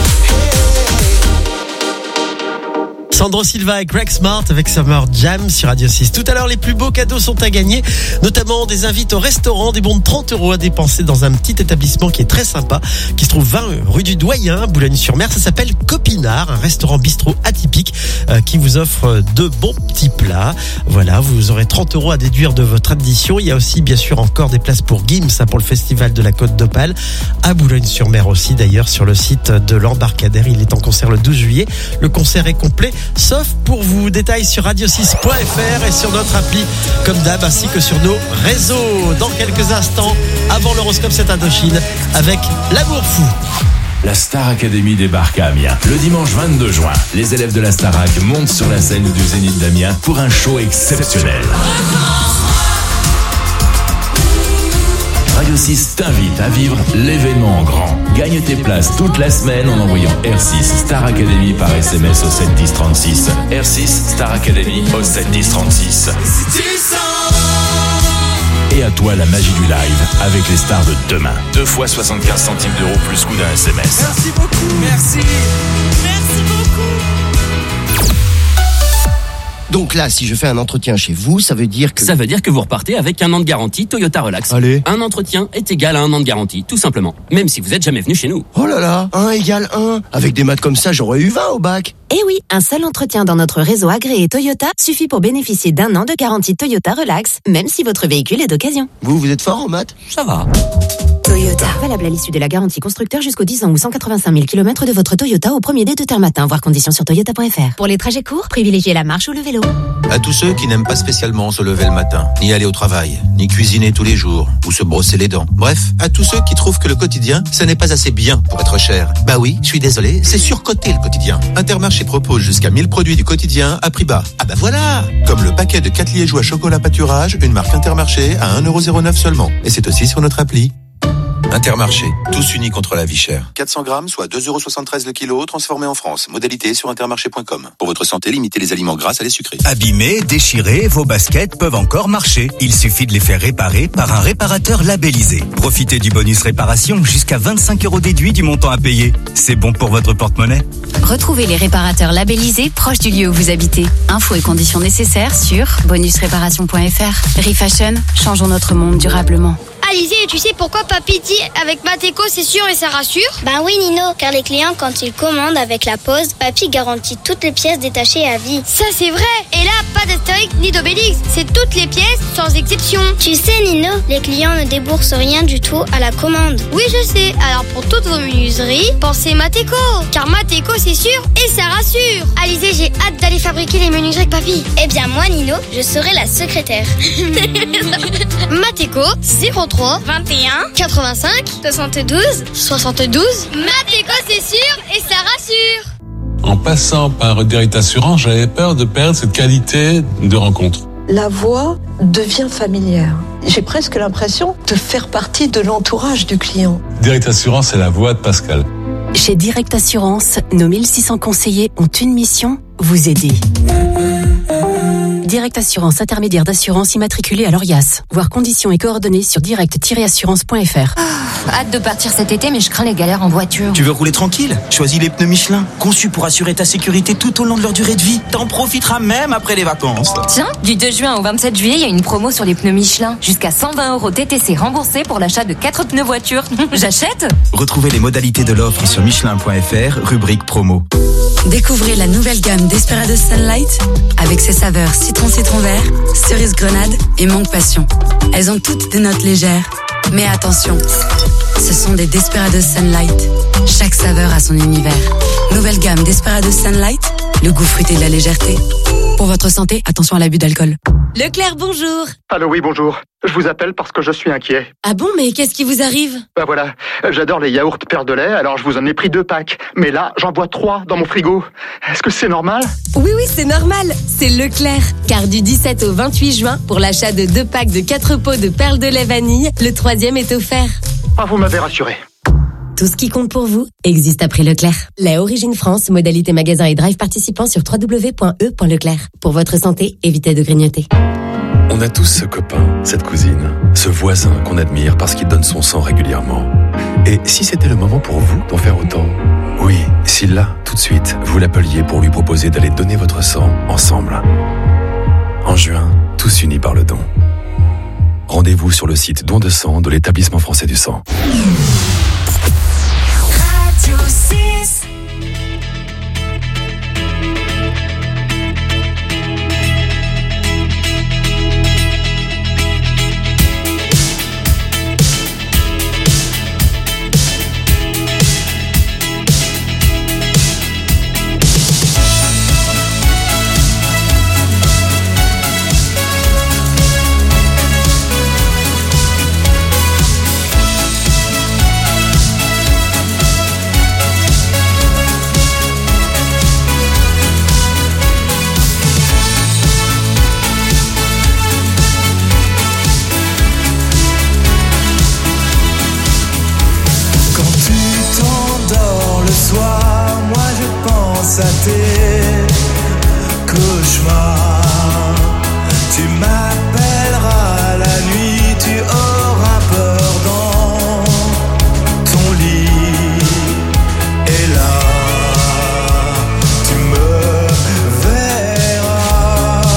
Hey. Sandro Silva et Greg Smart avec Summer Jam sur Radio 6. Tout à l'heure, les plus beaux cadeaux sont à gagner, notamment des invites au restaurant, des bons de 30 € à dépenser dans un petit établissement qui est très sympa, qui se trouve 20 rue du Doyen, Boulogne-sur-Mer. Ça s'appelle Copinard, un restaurant bistrot atypique qui vous offre de bons petits plats. Voilà, vous aurez 30 € à déduire de votre addition. Il y a aussi, bien sûr, encore des places pour Gims, pour le festival de la Côte d'Opale, à Boulogne-sur-Mer aussi, d'ailleurs, sur le site de l'Embarcadère. Il est en concert le 12 juillet. Le concert est complet, sauf pour vous. Détails sur radio6.fr et sur notre appli, comme d'hab, ainsi que sur nos réseaux. Dans quelques instants, avant l'horoscope, c'est Indochine avec L'amour fou. La Star Academy débarque à Amiens. Le dimanche 22 juin, les élèves de la Starac montent sur la scène du Zénith d'Amiens pour un show exceptionnel. Radio 6 t'invite à vivre l'événement en grand. Gagne tes places toute la semaine en envoyant R6 Star Academy par SMS au 7 10 36. R6 Star Academy au 7 10 36. Et à toi la magie du live avec les stars de demain. 2 fois 75 centimes d'euros plus coût d'un SMS. Merci beaucoup, merci. Merci beaucoup. Donc là, si je fais un entretien chez vous, ça veut dire que... Ça veut dire que vous repartez avec 1 an de garantie Toyota Relax. Allez. Un entretien est égal à 1 an de garantie, tout simplement. Même si vous êtes jamais venu chez nous. Oh là là, 1 égale 1. Avec des maths comme ça, j'aurais eu 20 au bac. Eh oui, un seul entretien dans notre réseau agréé Toyota suffit pour bénéficier d'1 an de garantie Toyota Relax, même si votre véhicule est d'occasion. Vous êtes fort en maths? Ça va. Toyota. Valable à l'issue de la garantie constructeur jusqu'aux 10 ans ou 185 000 km de votre Toyota au premier dès 2h matin. Voir conditions sur toyota.fr. Pour les trajets courts, privilégiez la marche ou le vélo. À tous ceux qui n'aiment pas spécialement se lever le matin, ni aller au travail, ni cuisiner tous les jours, ou se brosser les dents. Bref, à tous ceux qui trouvent que le quotidien, ce n'est pas assez bien pour être cher. Bah oui, je suis désolé, c'est surcoté le quotidien. Intermarché propose jusqu'à 1000 produits du quotidien à prix bas. Ah bah voilà! Comme le paquet de 4 liégeois chocolat pâturage, une marque Intermarché à 1,09€ seulement. Et c'est aussi sur notre appli. Intermarché, tous unis contre la vie chère. 400 grammes, soit 2,73€ le kilo, transformé en France. Modalité sur intermarché.com. Pour votre santé, limitez les aliments gras à les sucrés. Abîmés, déchirés, vos baskets peuvent encore marcher. Il suffit de les faire réparer par un réparateur labellisé. Profitez du bonus réparation, jusqu'à 25€ déduit du montant à payer. C'est bon pour votre porte-monnaie. Retrouvez les réparateurs labellisés proches du lieu où vous habitez. Infos et conditions nécessaires sur bonusréparation.fr. Refashion, changeons notre monde durablement. Alizé, tu sais pourquoi papy dit avec Mateko c'est sûr et ça rassure? Ben oui Nino, car les clients quand ils commandent avec la pause, papy garantit toutes les pièces détachées à vie. Ça c'est vrai. Et là, pas d'Astérix ni d'Obélix, c'est toutes les pièces sans exception. Tu sais Nino, les clients ne déboursent rien du tout à la commande. Oui je sais, alors pour toutes vos menuiseries, pensez Mateko. Car Mateko c'est sûr et ça rassure. Alizé, j'ai hâte d'aller fabriquer les menuiseries avec papy. Eh bien moi Nino, je serai la secrétaire. Mateko 03 21 85 72 72. Mateko c'est sûr et ça rassure. En passant par Direct Assurance, j'avais peur de perdre cette qualité de rencontre. La voix devient familière. J'ai presque l'impression de faire partie de l'entourage du client. Direct Assurance, c'est la voix de Pascal. Chez Direct Assurance, nos 1600 conseillers ont une mission, vous aider. Direct Assurance, intermédiaire d'assurance immatriculée à l'ORIAS. Voir conditions et coordonnées sur direct-assurance.fr. Hâte de partir cet été, mais je crains les galères en voiture. Tu veux rouler tranquille? Choisis les pneus Michelin, conçus pour assurer ta sécurité tout au long de leur durée de vie. T'en profiteras même après les vacances. Tiens, du 2 juin au 27 juillet, il y a une promo sur les pneus Michelin. Jusqu'à 120€ TTC remboursés pour l'achat de 4 pneus voiture. J'achète? Retrouvez les modalités de l'offre sur michelin.fr, rubrique promo. Découvrez la nouvelle gamme Desperados Sunlight avec ses saveurs citron vert, cerise grenade et mangue passion. Elles ont toutes des notes légères. Mais attention, ce sont des Desperados Sunlight. Chaque saveur a son univers. Nouvelle gamme Desperados Sunlight, le goût fruité de la légèreté. Pour votre santé, attention à l'abus d'alcool. Leclerc, bonjour. Allô, oui, bonjour. Je vous appelle parce que je suis inquiet. Ah bon, mais qu'est-ce qui vous arrive? Ben voilà, j'adore les yaourts Père de lait, alors je vous en ai pris 2 packs. Mais là, j'en bois 3 dans mon frigo. Est-ce que c'est normal? Oui, c'est normal. C'est Leclerc. Car du 17 au 28 juin, pour l'achat de 2 packs de 4 pots de perles de lait vanille, le 3e est offert. Ah, vous m'avez rassuré. Tout ce qui compte pour vous existe après Leclerc. Lait Origine France, modalité magasin et drive participant sur www.e.leclerc. Pour votre santé, évitez de grignoter. On a tous ce copain, cette cousine, ce voisin qu'on admire parce qu'il donne son sang régulièrement. Et si c'était le moment pour vous d'en faire autant? Oui, si là, tout de suite, vous l'appeliez pour lui proposer d'aller donner votre sang ensemble. En juin, tous unis par le don. Rendez-vous sur le site Don de sang de l'Établissement français du sang. Radio 6. à tes cauchemars. Tu m'appelleras la nuit, tu auras peur dans ton lit. Et là, tu me verras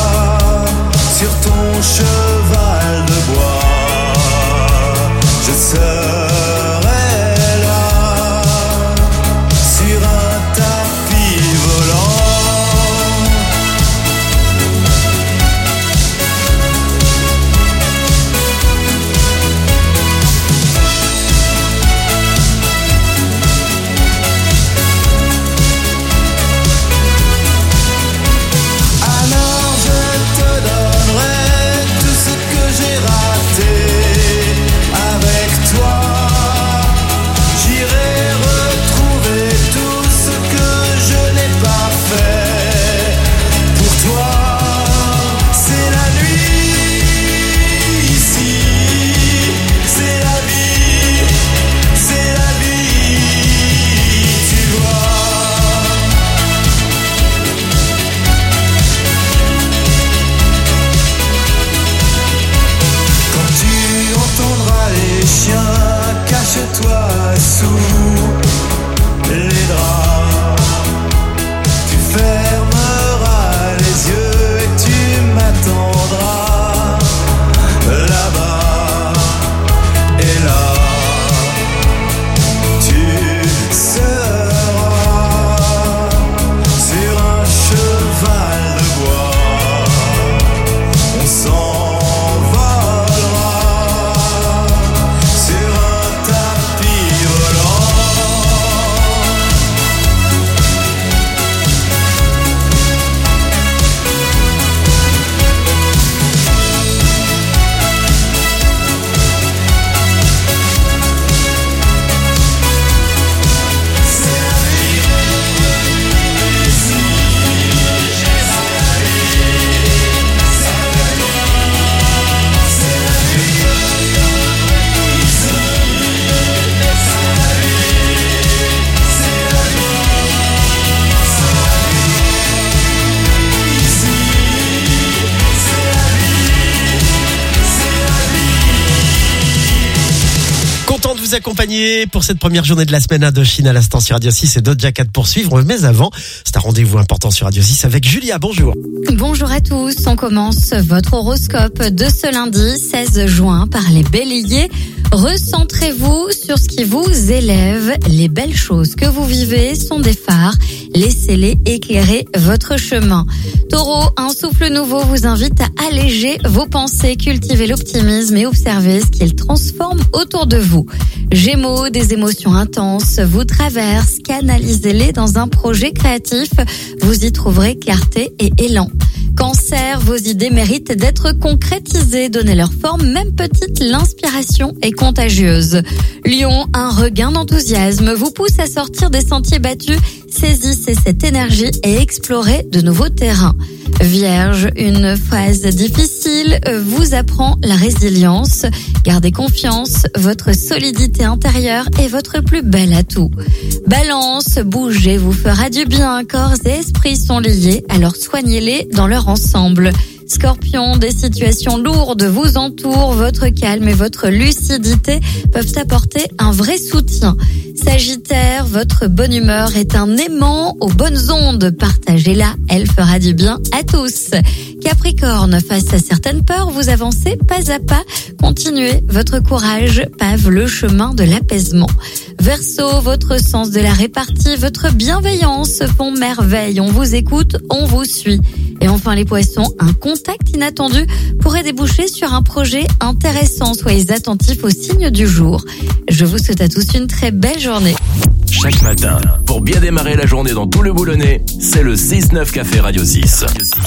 vous accompagner pour cette première journée de la semaine Indochine à l'instant sur Radio 6 et Doja Cat pour suivre. Mais avant, c'est un rendez-vous important sur Radio 6 avec Julia. Bonjour. Bonjour à tous. On commence votre horoscope de ce lundi 16 juin par les béliers. Recentrez-vous sur ce qui vous élève. Les belles choses que vous vivez sont des phares. Laissez-les éclairer votre chemin. Taureau, un souffle nouveau vous invite à alléger vos pensées, cultiver l'optimisme et observer ce qu'il transforme autour de vous. Gémeaux, des émotions intenses vous traversent, canalisez-les dans un projet créatif. Vous y trouverez clarté et élan. Cancer, vos idées méritent d'être concrétisées. Donnez leur forme, même petite, l'inspiration est contagieuse. Lion, un regain d'enthousiasme vous pousse à sortir des sentiers battus. Saisissez cette énergie et explorez de nouveaux terrains. Vierge, une phase difficile vous apprend la résilience. Gardez confiance, votre solidité intérieure est votre plus bel atout. Balance, bouger vous fera du bien. Corps et esprit sont liés, alors soignez-les dans leur ensemble. Scorpion, des situations lourdes vous entourent. Votre calme et votre lucidité peuvent apporter un vrai soutien. Sagittaire, votre bonne humeur est un aimant aux bonnes ondes. Partagez-la, elle fera du bien à tous. Capricorne, face à certaines peurs, vous avancez pas à pas. Continuez, votre courage pave le chemin de l'apaisement. Verseau, votre sens de la répartie, votre bienveillance font merveille. On vous écoute, on vous suit. Et enfin les poissons, un contact inattendu pourrait déboucher sur un projet intéressant. Soyez attentifs aux signes du jour. Je vous souhaite à tous une très belle journée. Chaque matin, pour bien démarrer la journée dans tout le Boulonnais, c'est le 6-9 Café Radio 6.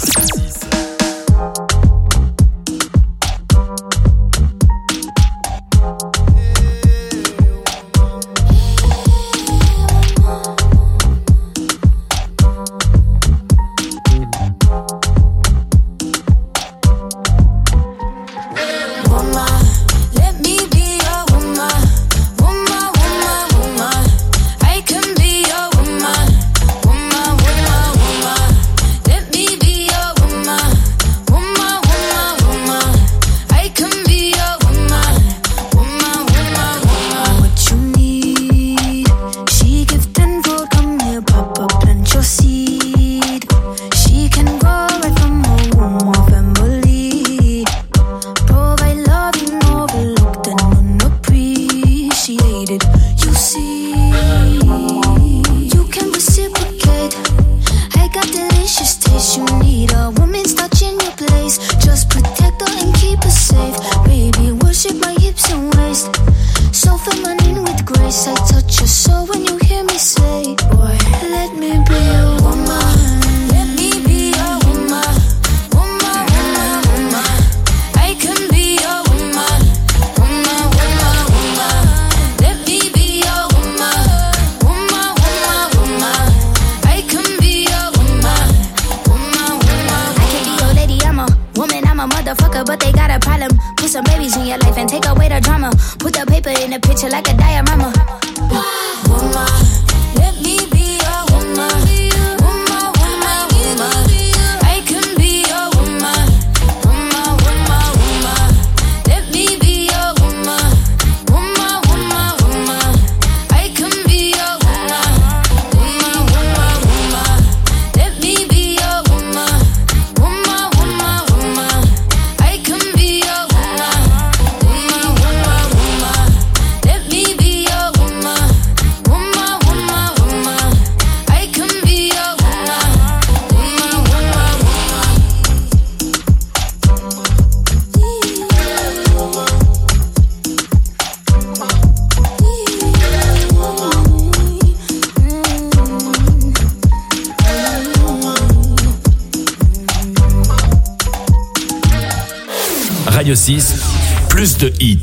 Radio 6, plus de hits,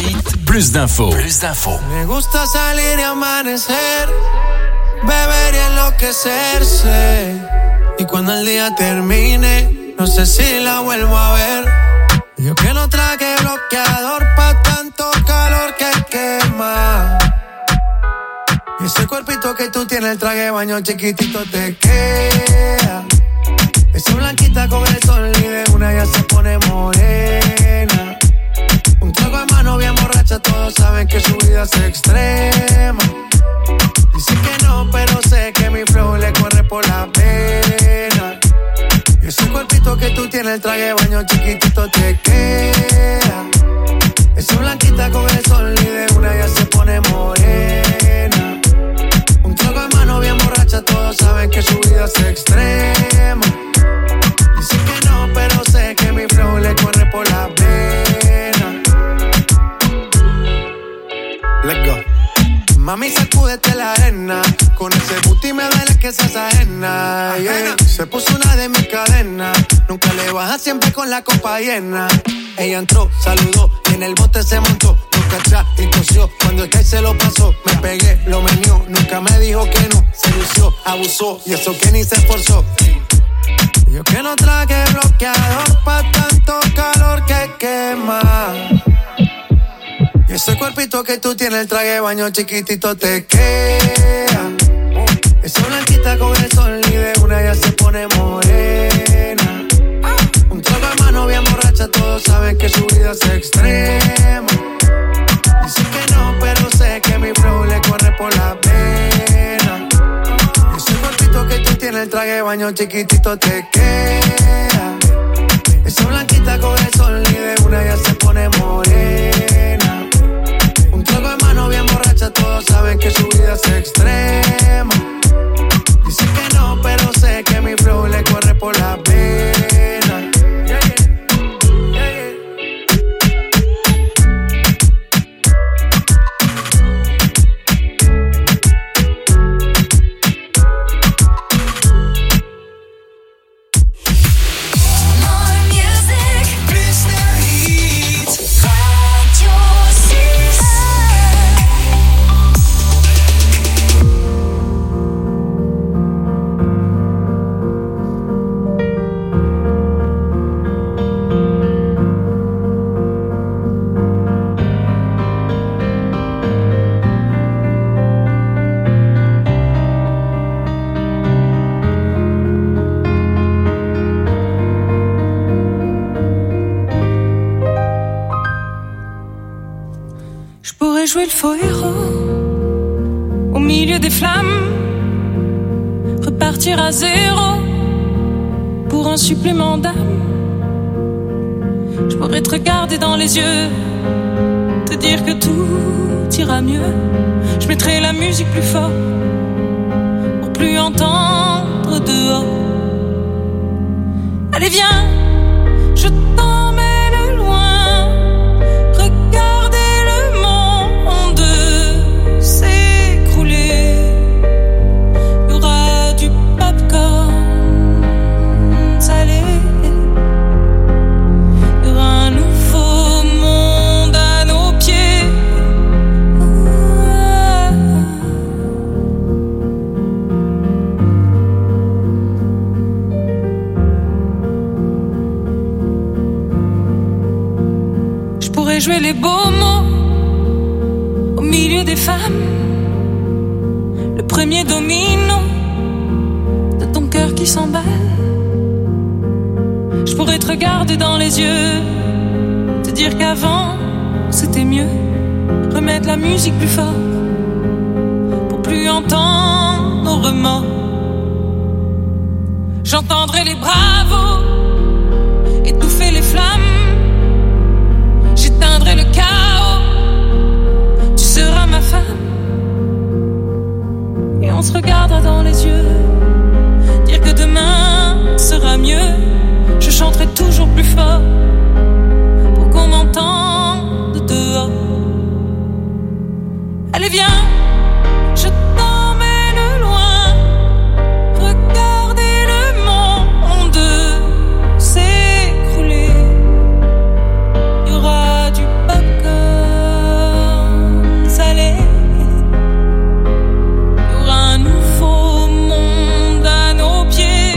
plus d'infos. Me gusta salir y amanecer, beber y enloquecerse. Y cuando el día termine, no sé si la vuelvo a ver. Yo que no traje bloqueador pa' tanto calor que quema. Y ese cuerpito que tú tienes, el traje de baño chiquitito te queda. Esa blanquita con el sol y de una ya se pone morena. Un trago de mano mano bien borracha, todos saben que su vida es extrema. Dice que no, pero sé que mi flow le corre por la pena. Y ese cuerpito que tú tienes, el traje de baño chiquitito te queda. Esa blanquita con el sol y de una ya se pone morena. Un trago en mano bien borracha, todos saben que su vida es extrema. Dice que no, pero sé que mi flow le corre por la pena. Let's go. Mami, sacúdete la arena. Con ese booty me duele que seas ajena, yeah. Se puso una de mis cadenas. Nunca le baja, siempre con la copa llena. Ella entró, saludó y en el bote se montó. Nunca atrás y tosió. Cuando el que se lo pasó, me pegué, lo menió. Nunca me dijo que no. Se lució, abusó y eso que ni se esforzó. Yo que no traje bloqueador pa' tanto calor que quema. Y ese cuerpito que tú tienes, el traje de baño chiquitito te queda. Esa blanquita con el sol y de una ya se pone morena. Un trago de mano bien borracha, todos saben que su vida es extrema. Dice que no, pero sé que mi flow le corre por la pena. Y ese cuerpito que tú tienes, el traje de baño chiquitito te queda. Esa blanquita con el sol y de una ya se pone morena. Un trago de mano bien borracha, todos saben que su vida es extrema. Dice que no, pero sé que mi flow le corre por la pena. Yeah, yeah. Yeah, yeah. More music, plus de hits, Radio 6. Je pourrais jouer le faux héros au milieu des flammes, repartir à zéro pour un supplément d'âme. Je pourrais te regarder dans les yeux, te dire que tout ira mieux. Je mettrai la musique plus fort pour plus entendre dehors. Allez viens, je t'emmène loin, regarder le monde s'écrouler. Il y aura du popcorn salé, il y aura un nouveau monde à nos pieds. Je pourrais jouer les beaux mots au milieu des femmes, le premier domino de ton cœur qui s'emballe. Je pourrais te regarder dans les yeux, te dire qu'avant c'était mieux, remettre la musique plus fort pour plus entendre nos remords. J'entendrai les bravos étouffer les flammes, j'éteindrai le chaos, tu seras ma femme. Et on se regardera dans les yeux, dire que demain sera mieux. Je chanterai toujours plus fort pour qu'on m'entende dehors. Allez viens, je t'emmène loin, regarder le monde s'écrouler. Il y aura du popcorn salé, il y aura un nouveau monde à nos pieds.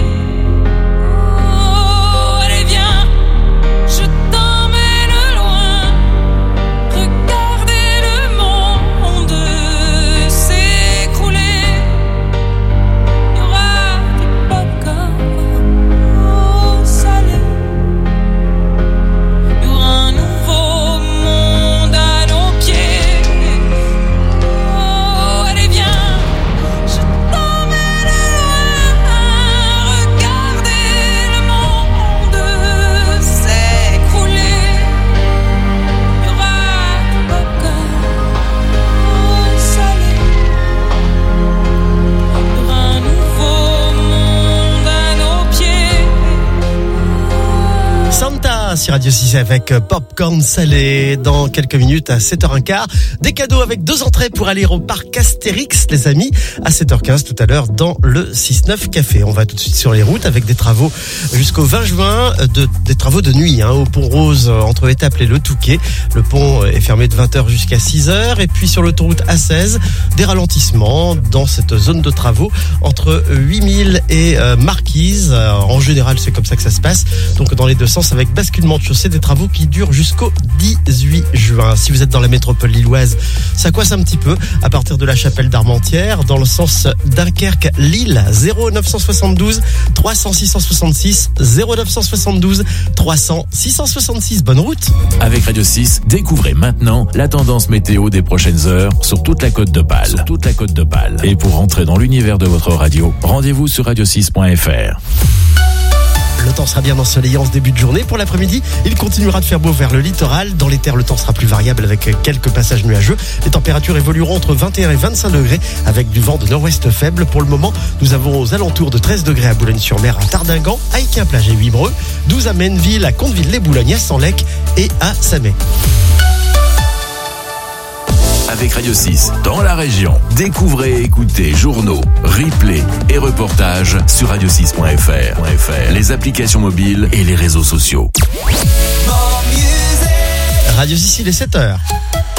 Oh, allez viens, je t'emmène loin, regarder le monde sur Radio 6 avec Popcorn Salé. Dans quelques minutes à 7h15, des cadeaux avec 2 entrées pour aller au parc Astérix, les amis, à 7h15 tout à l'heure dans le 6-9 Café. On va tout de suite sur les routes avec des travaux jusqu'au 20 juin, des travaux de nuit au pont Rose entre Étaples et le Touquet. Le pont est fermé de 20h jusqu'à 6h. Et puis sur l'autoroute A16, des ralentissements dans cette zone de travaux entre 8000 et Marquise. En général, c'est comme ça que ça se passe. Donc dans les deux sens avec basculement de chaussée, des travaux qui durent jusqu'au 18 juin. Si vous êtes dans la métropole lilloise, ça coince un petit peu à partir de la Chapelle d'Armentières dans le sens Dunkerque-Lille. 0972 300 666 0972 300 666. Bonne route. Avec Radio 6, découvrez maintenant la tendance météo des prochaines heures sur toute la Côte d'Opale. Et pour entrer dans l'univers de votre radio, rendez-vous sur radio6.fr. Le temps sera bien ensoleillé en ce début de journée. Pour l'après-midi, il continuera de faire beau vers le littoral. Dans les terres, le temps sera plus variable avec quelques passages nuageux. Les températures évolueront entre 21 et 25 degrés avec du vent de nord-ouest faible. Pour le moment, nous avons aux alentours de 13 degrés à Boulogne-sur-Mer, à Tardingan, à Équin-Plage et Wimereux, 12 à Menneville, à Conteville-les-Boulognes, à Senlec et à Samet. Avec Radio 6, dans la région, découvrez et écoutez journaux, replays et reportages sur radio6.fr, les applications mobiles et les réseaux sociaux. Radio 6, il est 7h.